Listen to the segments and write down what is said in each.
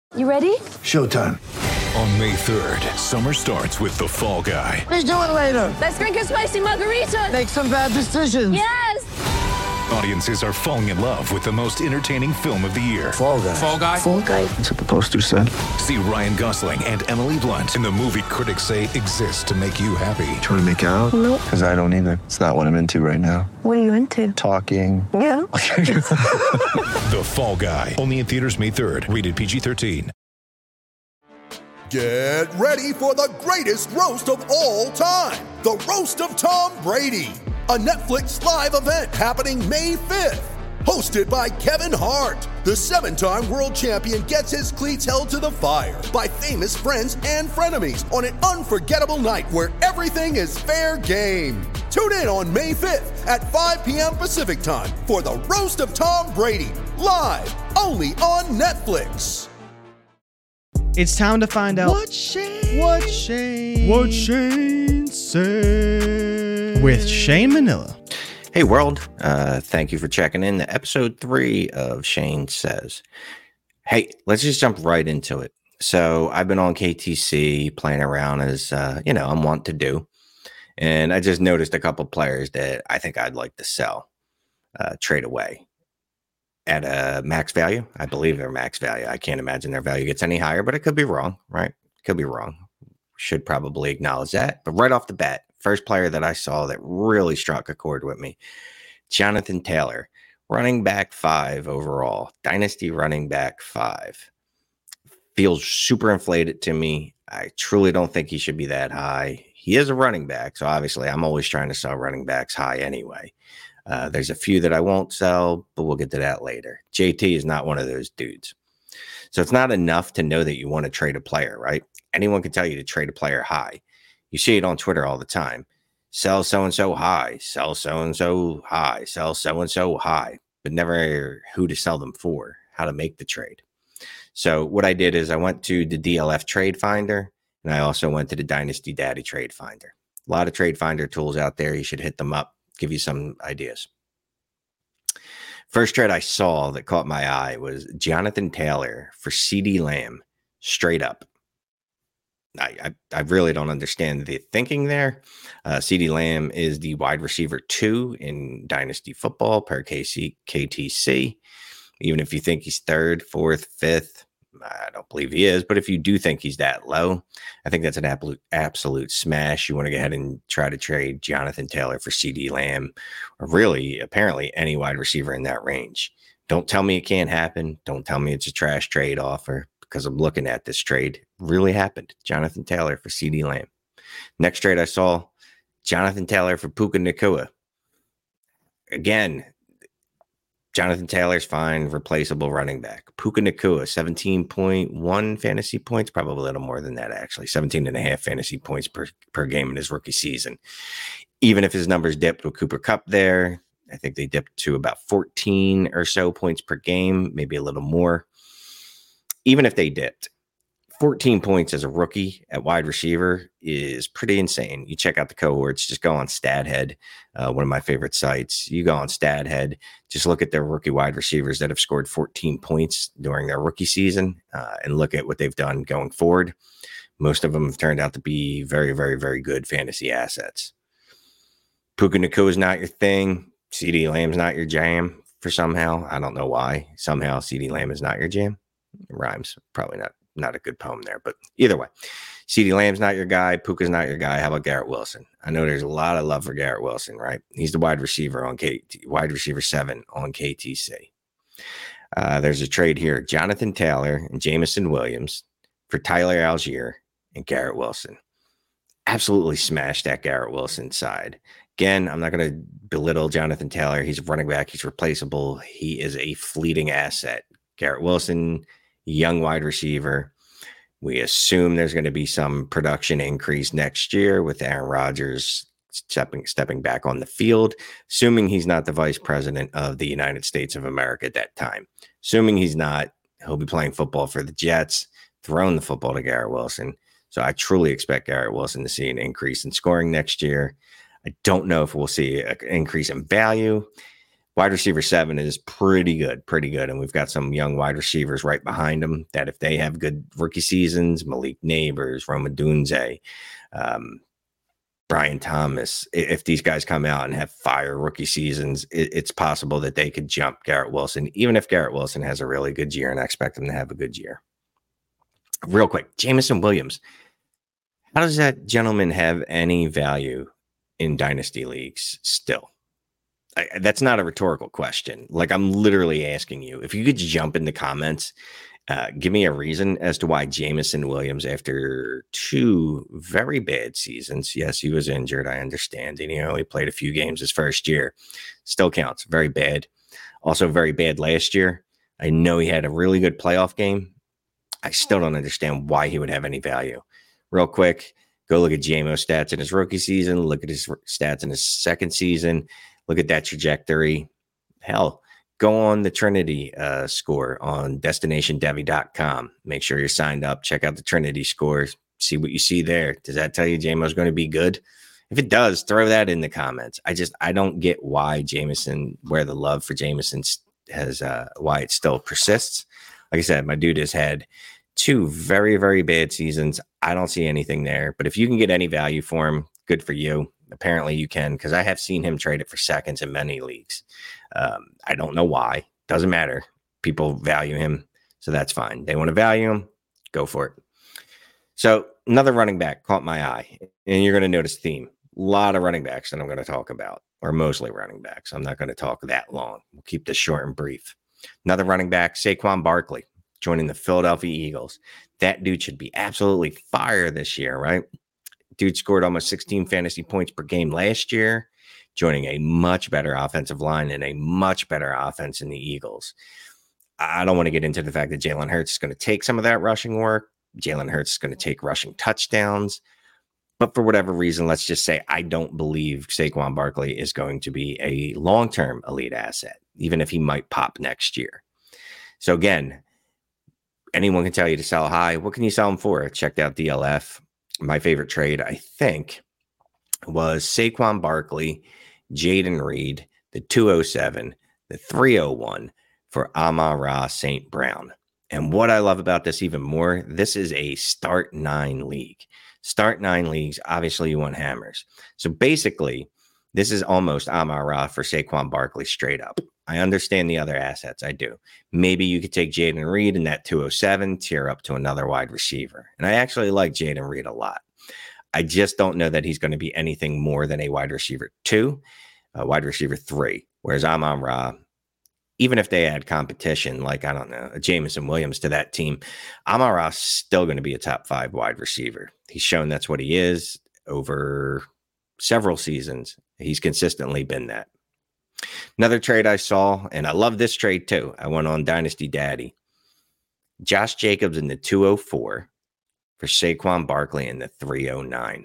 You ready? Showtime. On May 3rd, summer starts with The Fall Guy. Let's do it later. Let's drink a spicy margarita. Make some bad decisions. Yes! Audiences are falling in love with the most entertaining film of the year. Fall Guy. Fall Guy? Fall Guy. That's what the poster said. See Ryan Gosling and Emily Blunt in the movie critics say exists to make you happy. Trying to make it out? Nope. Because I don't either. It's not what I'm into right now. What are you into? Talking. Yeah. The Fall Guy. Only in theaters May 3rd. Rated PG-13. Get ready for the greatest roast of all time. The Roast of Tom Brady. A Netflix live event happening May 5th. Hosted by Kevin Hart. The 7-time world champion gets his cleats held to the fire by famous friends and frenemies on an unforgettable night where everything is fair game. Tune in on May 5th at 5 p.m. Pacific time for the Roast of Tom Brady. Live only on Netflix. It's time to find out What Shane said with Shane Manila. Hey world, thank you for checking in to episode 3 of Shane Says. Hey, let's just jump right into it. So I've been on KTC playing around as, I'm wont to do. And I just noticed a couple players that I think I'd like to sell, trade away at a max value. I believe they're max value. I can't imagine their value gets any higher, but it could be wrong, right? Could be wrong. Should probably acknowledge that. But right off the bat, first player that I saw that really struck a chord with me, Jonathan Taylor, running back 5 overall, dynasty running back 5. Feels super inflated to me. I truly don't think he should be that high. He is a running back, so obviously I'm always trying to sell running backs high anyway. There's a few that I won't sell, but we'll get to that later. JT is not one of those dudes. So it's not enough to know that you want to trade a player, right? Anyone can tell you to trade a player high. You see it on Twitter all the time. Sell so-and-so high, sell so-and-so high, sell so-and-so high, but never who to sell them for, how to make the trade. So what I did is I went to the DLF Trade Finder, and I also went to the Dynasty Daddy Trade Finder. A lot of Trade Finder tools out there. You should hit them up, give you some ideas. First trade I saw that caught my eye was Jonathan Taylor for CeeDee Lamb, straight up. I really don't understand the thinking there. CeeDee Lamb is the wide receiver 2 in Dynasty Football per KTC. Even if you think he's 3rd, 4th, 5th, I don't believe he is. But if you do think he's that low, I think that's an absolute smash. You want to go ahead and try to trade Jonathan Taylor for CeeDee Lamb, or really, apparently, any wide receiver in that range. Don't tell me it can't happen. Don't tell me it's a trash trade offer, because I'm looking at this trade. Really happened. Jonathan Taylor for CeeDee Lamb. Next trade I saw, Jonathan Taylor for Puka Nacua. Again, Jonathan Taylor's fine, replaceable running back. Puka Nacua, 17.1 fantasy points, probably a little more than that, actually. 17.5 fantasy points per game in his rookie season. Even if his numbers dipped with Cooper Kupp there, I think they dipped to about 14 or so points per game, maybe a little more. Even if they dipped, 14 points as a rookie at wide receiver is pretty insane. You check out the cohorts, just go on StatHead, one of my favorite sites. You go on StatHead, just look at their rookie wide receivers that have scored 14 points during their rookie season and look at what they've done going forward. Most of them have turned out to be very, very, very good fantasy assets. Puka Nacua is not your thing. CeeDee Lamb's not your jam for somehow. I don't know why. Somehow CeeDee Lamb is not your jam. It rhymes. Probably not a good poem there, but either way, CeeDee Lamb's not your guy. Puka's not your guy. How about Garrett Wilson? I know there's a lot of love for Garrett Wilson, right? He's the wide receiver 7 on KTC. There's a trade here: Jonathan Taylor and Jameson Williams for Tyler Algier and Garrett Wilson. Absolutely smashed that Garrett Wilson side. Again, I'm not going to belittle Jonathan Taylor. He's a running back. He's replaceable. He is a fleeting asset. Garrett Wilson, young wide receiver. We assume there's going to be some production increase next year with Aaron Rodgers stepping back on the field, assuming he's not the vice president of the United States of America at that time. Assuming he's not, he'll be playing football for the Jets, throwing the football to Garrett Wilson. So I truly expect Garrett Wilson to see an increase in scoring next year. I don't know if we'll see an increase in value. Wide receiver 7 is pretty good. And we've got some young wide receivers right behind them that if they have good rookie seasons, Malik Neighbors, Roma Dunze, Brian Thomas, if these guys come out and have fire rookie seasons, it's possible that they could jump Garrett Wilson, even if Garrett Wilson has a really good year, and I expect him to have a good year. Real quick, Jameson Williams. How does that gentleman have any value in dynasty leagues still? That's not a rhetorical question. Like, I'm literally asking you. If you could jump in the comments, give me a reason as to why Jameson Williams, after 2 very bad seasons, yes, he was injured, I understand, and he only played a few games his first year, still counts. Very bad. Also very bad last year. I know he had a really good playoff game. I still don't understand why he would have any value. Real quick, go look at JMO stats in his rookie season. Look at his stats in his second season. Look at that trajectory. Hell, go on the Trinity score on DestinationDevy.com. Make sure you're signed up. Check out the Trinity scores. See what you see there. Does that tell you JMO's going to be good? If it does, throw that in the comments. I don't get why Jameson, where the love for Jameson has, why it still persists. Like I said, my dude has had 2 very, very bad seasons. I don't see anything there. But if you can get any value for him, good for you. Apparently you can, because I have seen him traded for seconds in many leagues. I don't know why. Doesn't matter. People value him, so that's fine. They want to value him, go for it. So another running back caught my eye, and you're going to notice theme. A lot of running backs that I'm going to talk about, or mostly running backs. I'm not going to talk that long. We'll keep this short and brief. Another running back, Saquon Barkley, joining the Philadelphia Eagles. That dude should be absolutely fire this year, right? Dude scored almost 16 fantasy points per game last year, joining a much better offensive line and a much better offense in the Eagles. I don't want to get into the fact that Jalen Hurts is going to take some of that rushing work. Jalen Hurts is going to take rushing touchdowns. But for whatever reason, let's just say I don't believe Saquon Barkley is going to be a long-term elite asset, even if he might pop next year. So again, anyone can tell you to sell high. What can you sell him for? I checked out DLF. My favorite trade, I think, was Saquon Barkley, Jaden Reed, the 207, the 301 for Amon-Ra St. Brown. And what I love about this even more, this is a start 9 league. Start 9 leagues, obviously you want hammers. So basically, this is almost Amon-Ra for Saquon Barkley straight up. I understand the other assets. I do. Maybe you could take Jaden Reed in that 207, tier up to another wide receiver. And I actually like Jaden Reed a lot. I just don't know that he's going to be anything more than a wide receiver 2, wide receiver 3. Whereas Amon-Ra, even if they add competition, like, I don't know, a Jameson Williams to that team, Amon-Ra is still going to be a top 5 wide receiver. He's shown that's what he is over several seasons. He's consistently been that. Another trade I saw, and I love this trade too. I went on Dynasty Daddy. Josh Jacobs in the 204 for Saquon Barkley in the 309.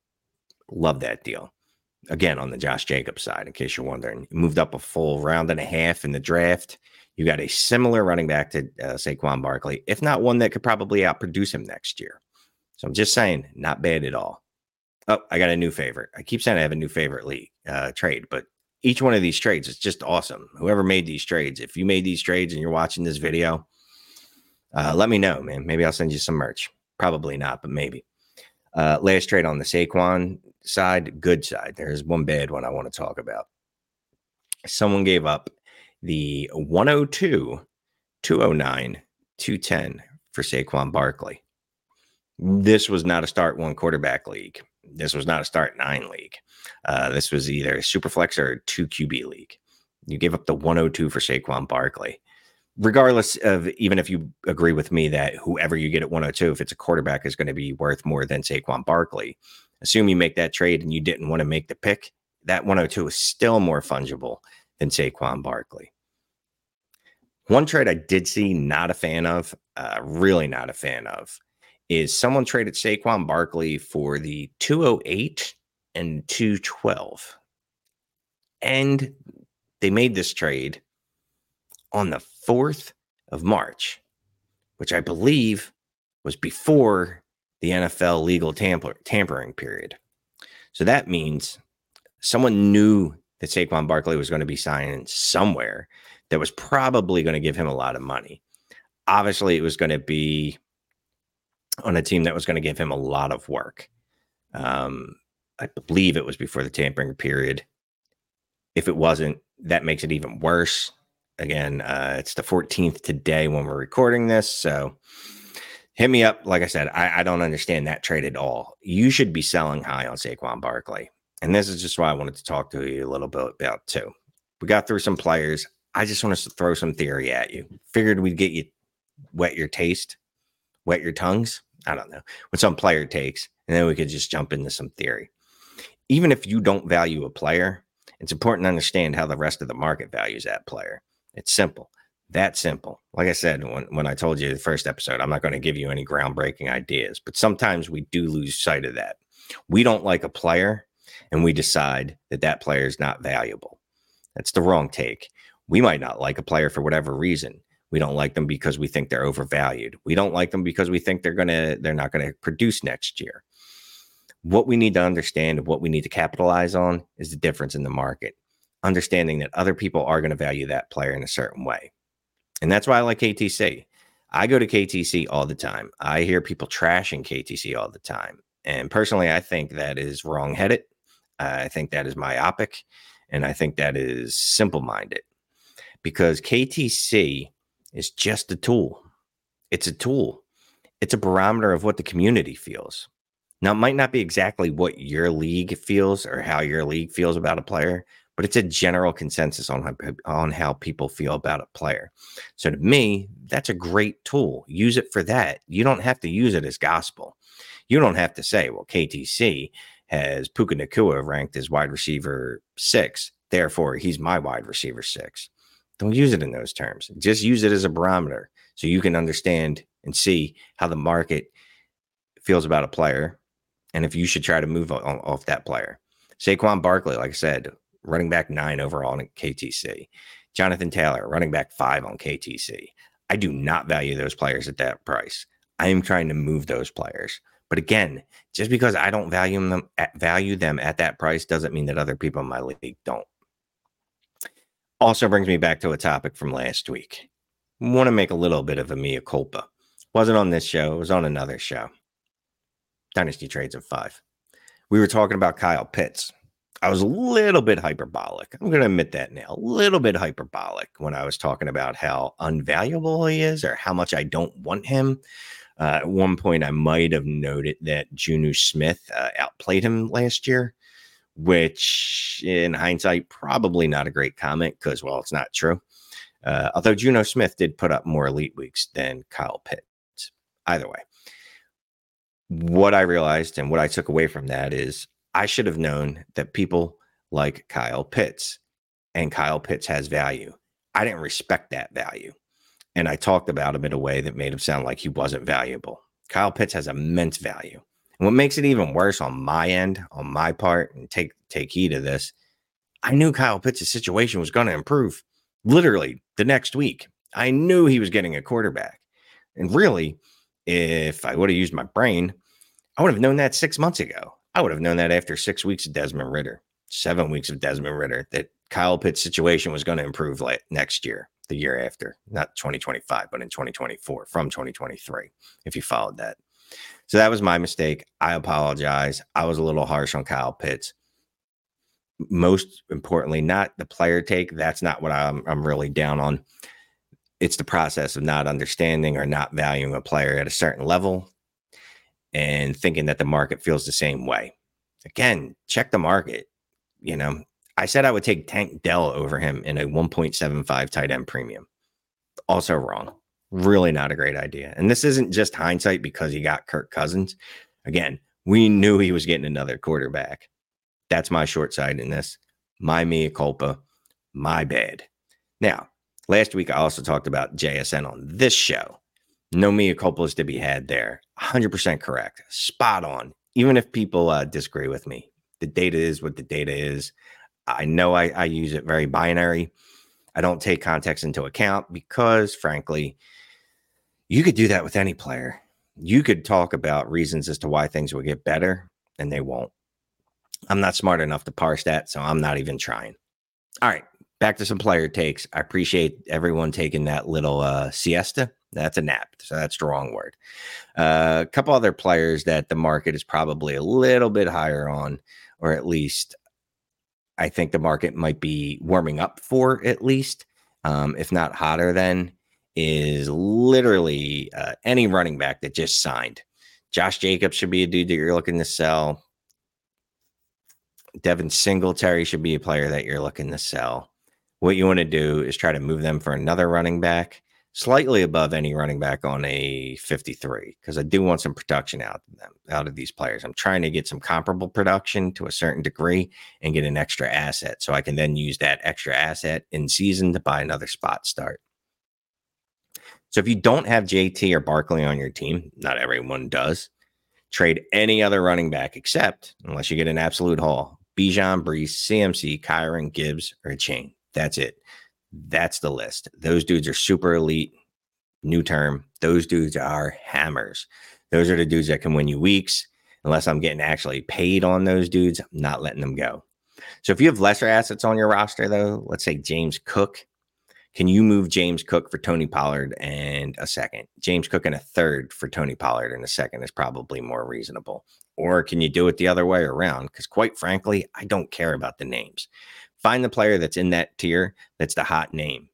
Love that deal. Again, on the Josh Jacobs side, in case you're wondering, he moved up a full round and a half in the draft. You got a similar running back to Saquon Barkley, if not one that could probably outproduce him next year. So I'm just saying, not bad at all. Oh, I got a new favorite. I keep saying I have a new favorite league trade, but each one of these trades is just awesome. Whoever made these trades, if you made these trades and you're watching this video, let me know, man. Maybe I'll send you some merch. Probably not, but maybe. Last trade on the Saquon side, good side. There's one bad one I want to talk about. Someone gave up the 102, 209, 210 for Saquon Barkley. This was not a start 1 quarterback league. This was not a start 9 league. This was either a Superflex or a 2 QB league. You gave up the 102 for Saquon Barkley. Regardless of, even if you agree with me that whoever you get at 102, if it's a quarterback, is going to be worth more than Saquon Barkley, assume you make that trade and you didn't want to make the pick, that 102 is still more fungible than Saquon Barkley. One trade I did see, not a fan of, really not a fan of, is someone traded Saquon Barkley for the 208 and 212. And they made this trade on the 4th of March, which I believe was before the NFL legal tampering period. So that means someone knew that Saquon Barkley was going to be signing somewhere that was probably going to give him a lot of money. Obviously, it was going to be on a team that was going to give him a lot of work. I believe it was before the tampering period. If it wasn't, that makes it even worse. Again, it's the 14th today when we're recording this. So hit me up. Like I said, I don't understand that trade at all. You should be selling high on Saquon Barkley. And this is just why I wanted to talk to you a little bit about too. We got through some players. I just want to throw some theory at you. Figured we'd get you wet your tongues. I don't know, with some player takes. And then we could just jump into some theory. Even if you don't value a player, it's important to understand how the rest of the market values that player. It's simple. That simple. Like I said, when I told you the first episode, I'm not going to give you any groundbreaking ideas, but sometimes we do lose sight of that. We don't like a player and we decide that that player is not valuable. That's the wrong take. We might not like a player for whatever reason. We don't like them because we think they're overvalued. We don't like them because we think they're not going to produce next year. What we need to understand, what we need to capitalize on is the difference in the market. Understanding that other people are going to value that player in a certain way. And that's why I like KTC. I go to KTC all the time. I hear people trashing KTC all the time. And personally, I think that is wrong-headed. I think that is myopic. And I think that is simple-minded. Because KTC is just a tool. It's a tool. It's a barometer of what the community feels. Now, it might not be exactly what your league feels or how your league feels about a player, but it's a general consensus on how people feel about a player. So to me, that's a great tool. Use it for that. You don't have to use it as gospel. You don't have to say, well, KTC has Puka Nacua ranked as wide receiver 6. Therefore, he's my wide receiver 6. Don't use it in those terms. Just use it as a barometer so you can understand and see how the market feels about a player and if you should try to move off that player. Saquon Barkley, like I said, running back 9 overall on KTC. Jonathan Taylor, running back 5 on KTC. I do not value those players at that price. I am trying to move those players. But again, just because I don't value them at that price doesn't mean that other people in my league don't. Also brings me back to a topic from last week. I want to make a little bit of a mea culpa. Wasn't on this show. It was on another show. Dynasty Trades of 5. We were talking about Kyle Pitts. I was a little bit hyperbolic. I'm going to admit that now. A little bit hyperbolic when I was talking about how unvaluable he is or how much I don't want him. At one point, I might have noted that Juju Smith outplayed him last year, which in hindsight, probably not a great comment because, well, it's not true. Although Juju Smith did put up more elite weeks than Kyle Pitts. Either way, what I realized and what I took away from that is I should have known that people like Kyle Pitts and Kyle Pitts has value. I didn't respect that value. And I talked about him in a way that made him sound like he wasn't valuable. Kyle Pitts has immense value. And what makes it even worse on my end, on my part, and take heed of this, I knew Kyle Pitts' situation was going to improve literally the next week. I knew he was getting a quarterback. And really, if I would have used my brain, I would have known that 6 months ago. I would have known that after 6 weeks of Desmond Ridder, 7 weeks of Desmond Ridder, that Kyle Pitts' situation was going to improve next year, the year after, not 2025, but in 2024, from 2023, if you followed that. So that was my mistake. I apologize. I was a little harsh on Kyle Pitts. Most importantly, not the player take. That's not what I'm really down on. It's the process of not understanding or not valuing a player at a certain level and thinking that the market feels the same way. Again, check the market. You know, I said I would take Tank Dell over him in a 1.75 tight end premium. Also wrong. Really not a great idea. And this isn't just hindsight because he got Kirk Cousins. Again, we knew he was getting another quarterback. That's my short-sightedness, my mea culpa, my bad. Now, last week I also talked about JSN on this show. No mea culpa is to be had there. 100% correct. Spot on. Even if people disagree with me, the data is what the data is. I know I use it very binary. I don't take context into account because, frankly, you could do that with any player. You could talk about reasons as to why things will get better, and they won't. I'm not smart enough to parse that, so I'm not even trying. All right, back to some player takes. I appreciate everyone taking that little siesta. That's a nap, so that's the wrong word. A couple other players that the market is probably a little bit higher on, or at least I think the market might be warming up for, at least, if not hotter than, is literally any running back that just signed. Josh Jacobs should be a dude that you're looking to sell. Devin Singletary should be a player that you're looking to sell. What you want to do is try to move them for another running back, slightly above any running back on a 53, because I do want some production out of these players. I'm trying to get some comparable production to a certain degree and get an extra asset, so I can then use that extra asset in season to buy another spot start. So if you don't have JT or Barkley on your team, not everyone does, trade any other running back except, unless you get an absolute haul, Bijan, Breece, CMC, Kyron, Gibbs, or Chain. That's it. That's the list. Those dudes are super elite. New term. Those dudes are hammers. Those are the dudes that can win you weeks. Unless I'm getting actually paid on those dudes, I'm not letting them go. So if you have lesser assets on your roster, though, let's say James Cook, can you move James Cook for Tony Pollard and a second? James Cook and a third for Tony Pollard and a second is probably more reasonable. Or can you do it the other way around? Because quite frankly, I don't care about the names. Find the player that's in that tier that's the hot name.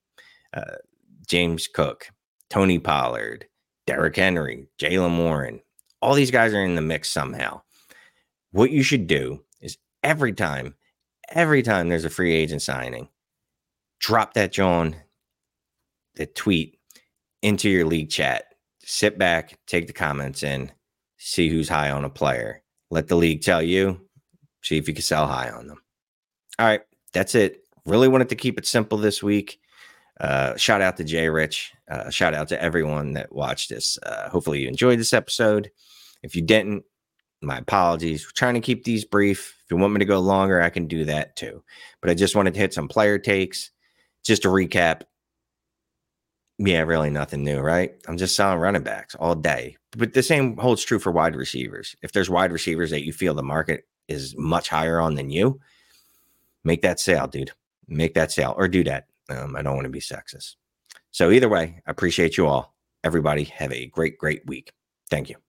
James Cook, Tony Pollard, Derrick Henry, Jaylen Warren. All these guys are in the mix somehow. What you should do is every time there's a free agent signing, drop that John, the tweet into your league chat. Sit back, take the comments in, see who's high on a player. Let the league tell you, see if you can sell high on them. All right, that's it. Really wanted to keep it simple this week. Shout out to Jay Rich. Shout out to everyone that watched this. Hopefully you enjoyed this episode. If you didn't, my apologies. We're trying to keep these brief. If you want me to go longer, I can do that too. But I just wanted to hit some player takes. Just to recap, yeah, really nothing new, right? I'm just selling running backs all day. But the same holds true for wide receivers. If there's wide receivers that you feel the market is much higher on than you, make that sale, dude. Make that sale or do that. I don't want to be sexist. So either way, I appreciate you all. Everybody have a great, great week. Thank you.